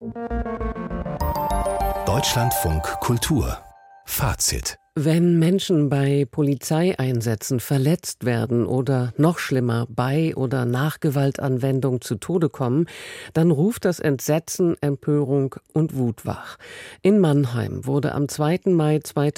Deutschlandfunk Kultur Fazit. Wenn Menschen bei Polizeieinsätzen verletzt werden oder noch schlimmer bei oder nach Gewaltanwendung zu Tode kommen, dann ruft das Entsetzen, Empörung und Wut wach. In Mannheim wurde am 2. Mai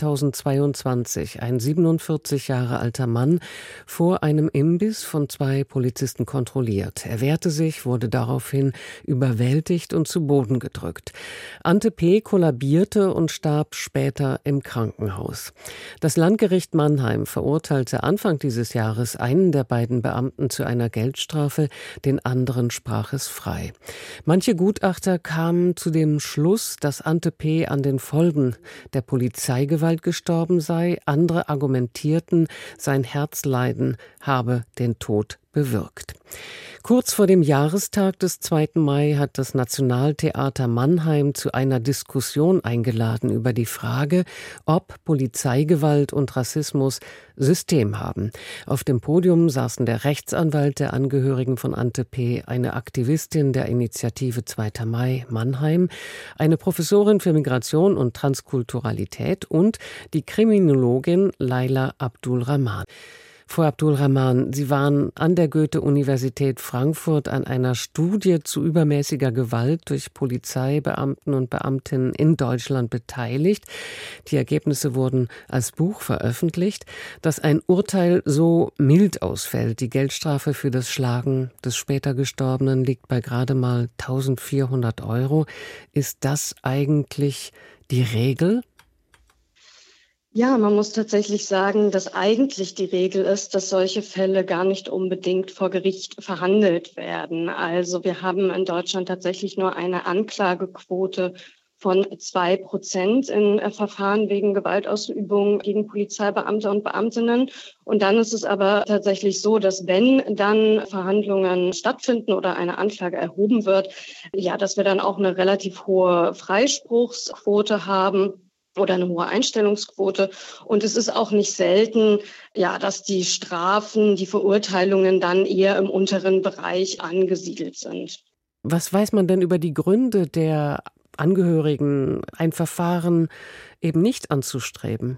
2022 ein 47 Jahre alter Mann vor einem Imbiss von 2 Polizisten kontrolliert. Er wehrte sich, wurde daraufhin überwältigt und zu Boden gedrückt. Ante P. kollabierte und starb später im Krankenhaus. Das Landgericht Mannheim verurteilte Anfang dieses Jahres einen der beiden Beamten zu einer Geldstrafe, den anderen sprach es frei. Manche Gutachter kamen zu dem Schluss, dass Ante P. an den Folgen der Polizeigewalt gestorben sei. Andere argumentierten, sein Herzleiden habe den Tod bewirkt. Kurz vor dem Jahrestag des 2. Mai hat das Nationaltheater Mannheim zu einer Diskussion eingeladen über die Frage, ob Polizeigewalt und Rassismus System haben. Auf dem Podium saßen der Rechtsanwalt der Angehörigen von Ante P., eine Aktivistin der Initiative 2. Mai Mannheim, eine Professorin für Migration und Transkulturalität und die Kriminologin Laila Abdul-Rahman. Frau Abdul-Rahman, Sie waren an der Goethe-Universität Frankfurt an einer Studie zu übermäßiger Gewalt durch Polizeibeamten und Beamtinnen in Deutschland beteiligt. Die Ergebnisse wurden als Buch veröffentlicht. Dass ein Urteil so mild ausfällt, die Geldstrafe für das Schlagen des später Gestorbenen liegt bei gerade mal 1.400 €. Ist das eigentlich die Regel? Ja, man muss tatsächlich sagen, dass eigentlich die Regel ist, dass solche Fälle gar nicht unbedingt vor Gericht verhandelt werden. Also wir haben in Deutschland tatsächlich nur eine Anklagequote von 2% in Verfahren wegen Gewaltausübung gegen Polizeibeamte und Beamtinnen. Und dann ist es aber tatsächlich so, dass wenn dann Verhandlungen stattfinden oder eine Anklage erhoben wird, ja, dass wir dann auch eine relativ hohe Freispruchsquote haben oder eine hohe Einstellungsquote. Und es ist auch nicht selten, ja, dass die Strafen, die Verurteilungen dann eher im unteren Bereich angesiedelt sind. Was weiß man denn über die Gründe der Angehörigen, ein Verfahren eben nicht anzustreben?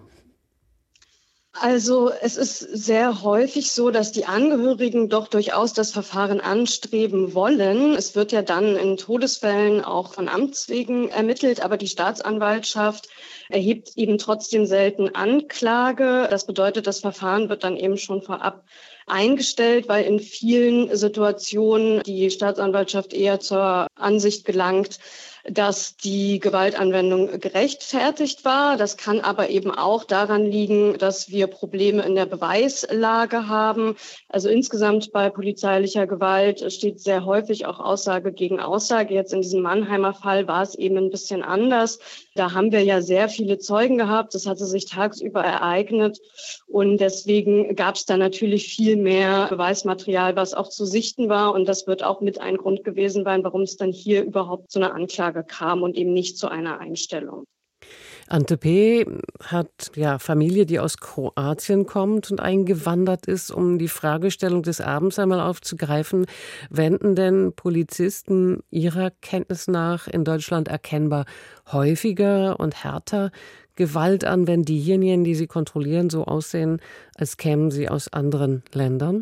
Also es ist sehr häufig so, dass die Angehörigen doch durchaus das Verfahren anstreben wollen. Es wird ja dann in Todesfällen auch von Amts wegen ermittelt, aber die Staatsanwaltschaft erhebt eben trotzdem selten Anklage. Das bedeutet, das Verfahren wird dann eben schon vorab eingestellt, weil in vielen Situationen die Staatsanwaltschaft eher zur Ansicht gelangt, dass die Gewaltanwendung gerechtfertigt war. Das kann aber eben auch daran liegen, dass wir Probleme in der Beweislage haben. Also insgesamt bei polizeilicher Gewalt steht sehr häufig auch Aussage gegen Aussage. Jetzt in diesem Mannheimer Fall war es eben ein bisschen anders. Da haben wir ja sehr viele Zeugen gehabt. Das hatte sich tagsüber ereignet. Und deswegen gab es da natürlich viel mehr Beweismaterial, was auch zu sichten war. Und das wird auch mit ein Grund gewesen sein, warum es dann hier überhaupt zu einer Anklage kam und eben nicht zu einer Einstellung. Ante P. hat ja Familie, die aus Kroatien kommt und eingewandert ist. Um die Fragestellung des Abends einmal aufzugreifen, wenden denn Polizisten Ihrer Kenntnis nach in Deutschland erkennbar häufiger und härter Gewalt an, wenn diejenigen, die sie kontrollieren, so aussehen, als kämen sie aus anderen Ländern?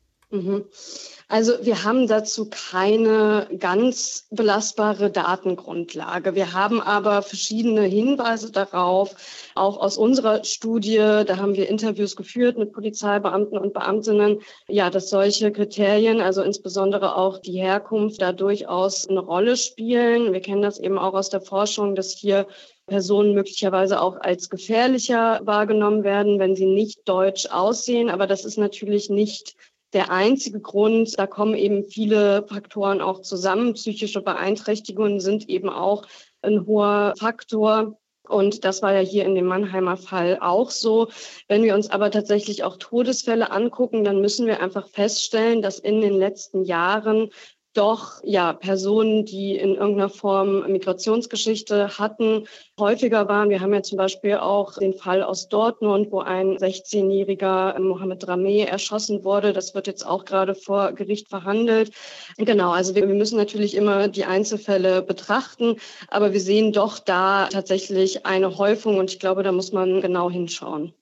Also wir haben dazu keine ganz belastbare Datengrundlage. Wir haben aber verschiedene Hinweise darauf, auch aus unserer Studie, da haben wir Interviews geführt mit Polizeibeamten und Beamtinnen, ja, dass solche Kriterien, also insbesondere auch die Herkunft, da durchaus eine Rolle spielen. Wir kennen das eben auch aus der Forschung, dass hier Personen möglicherweise auch als gefährlicher wahrgenommen werden, wenn sie nicht deutsch aussehen. Aber das ist natürlich nicht der einzige Grund. Da kommen eben viele Faktoren auch zusammen. Psychische Beeinträchtigungen sind eben auch ein hoher Faktor. Und das war ja hier in dem Mannheimer Fall auch so. Wenn wir uns aber tatsächlich auch Todesfälle angucken, dann müssen wir einfach feststellen, dass in den letzten Jahren doch Personen, die in irgendeiner Form Migrationsgeschichte hatten, häufiger waren. Wir haben ja zum Beispiel auch den Fall aus Dortmund, wo ein 16-jähriger Mohamed Drameh erschossen wurde. Das wird jetzt auch gerade vor Gericht verhandelt. Genau, also wir müssen natürlich immer die Einzelfälle betrachten, aber wir sehen doch da tatsächlich eine Häufung und ich glaube, da muss man genau hinschauen.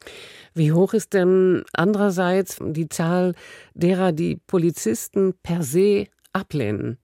Wie hoch ist denn andererseits die Zahl derer, die Polizisten per se ablehnen?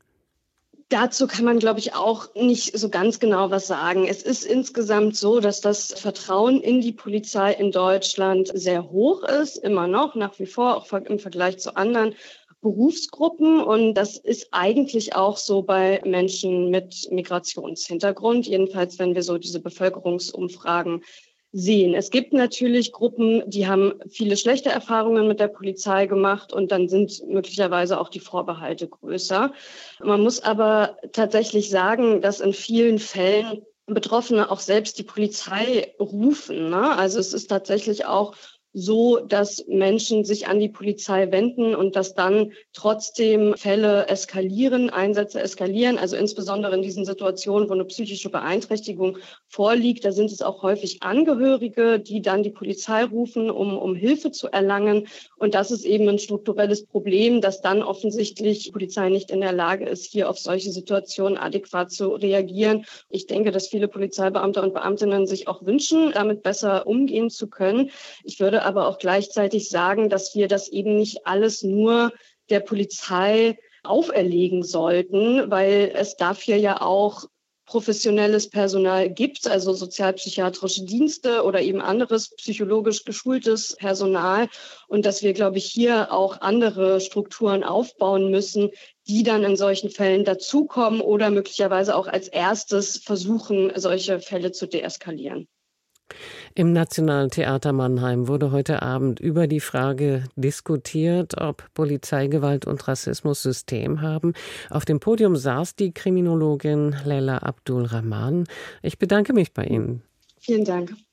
Dazu kann man, glaube ich, auch nicht so ganz genau was sagen. Es ist insgesamt so, dass das Vertrauen in die Polizei in Deutschland sehr hoch ist, immer noch, nach wie vor, auch im Vergleich zu anderen Berufsgruppen. Und das ist eigentlich auch so bei Menschen mit Migrationshintergrund, jedenfalls wenn wir so diese Bevölkerungsumfragen sehen. Es gibt natürlich Gruppen, die haben viele schlechte Erfahrungen mit der Polizei gemacht und dann sind möglicherweise auch die Vorbehalte größer. Man muss aber tatsächlich sagen, dass in vielen Fällen Betroffene auch selbst die Polizei rufen, ne? Also es ist tatsächlich auch so, dass Menschen sich an die Polizei wenden und dass dann trotzdem Fälle eskalieren, Einsätze eskalieren. Also insbesondere in diesen Situationen, wo eine psychische Beeinträchtigung vorliegt, da sind es auch häufig Angehörige, die dann die Polizei rufen, um Hilfe zu erlangen. Und das ist eben ein strukturelles Problem, dass dann offensichtlich die Polizei nicht in der Lage ist, hier auf solche Situationen adäquat zu reagieren. Ich denke, dass viele Polizeibeamte und Beamtinnen sich auch wünschen, damit besser umgehen zu können. Ich würde aber auch gleichzeitig sagen, dass wir das eben nicht alles nur der Polizei auferlegen sollten, weil es dafür ja auch professionelles Personal gibt, also sozialpsychiatrische Dienste oder eben anderes psychologisch geschultes Personal und dass wir, glaube ich, hier auch andere Strukturen aufbauen müssen, die dann in solchen Fällen dazukommen oder möglicherweise auch als erstes versuchen, solche Fälle zu deeskalieren. Im Nationalen Theater Mannheim wurde heute Abend über die Frage diskutiert, ob Polizeigewalt und Rassismus System haben. Auf dem Podium saß die Kriminologin Leila Abdul Rahman. Ich bedanke mich bei Ihnen. Vielen Dank.